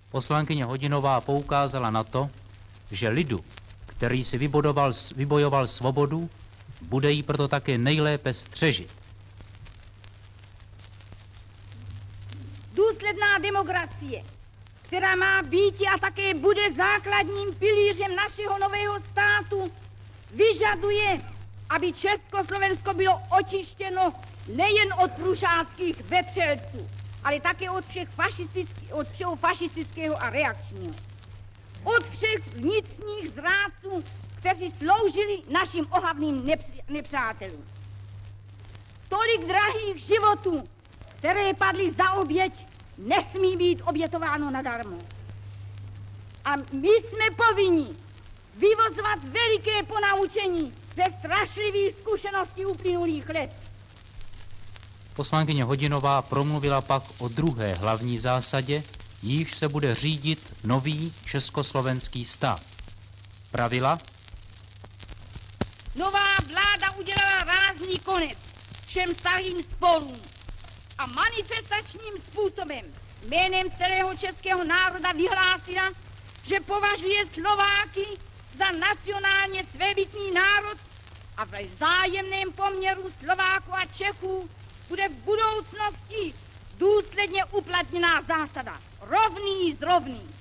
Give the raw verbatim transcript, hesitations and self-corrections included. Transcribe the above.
Poslankyně Hodinová poukázala na to, že lidu, který si vybodoval, vybojoval svobodu, bude jí proto také nejlépe střežit. Důsledná demokracie, která má být a také bude základním pilířem našeho nového státu, vyžaduje, aby Československo bylo očištěno nejen od prušáckých vetřelců, ale také od, všech fašistických, od všeho fašistického a reakčního. Od všech vnitřních zrádců, kteří sloužili našim ohavným nepři- nepřátelům. Tolik drahých životů, které padly za oběť, nesmí být obětováno nadarmo. A my jsme povinni vyvozovat veliké ponaučení ze strašlivých zkušeností uplynulých let. Poslankyně Hodinová promluvila pak o druhé hlavní zásadě, jíž se bude řídit nový československý stát. Pravila: Nová vláda udělala rázný konec všem starým sporům a manifestačním způsobem jménem celého českého národa vyhlásila, že považuje Slováky za nacionálně svébytný národ a ve vzájemném poměru Slováků a Čechů bude v budoucnosti důsledně uplatněná zásada rovný z rovných.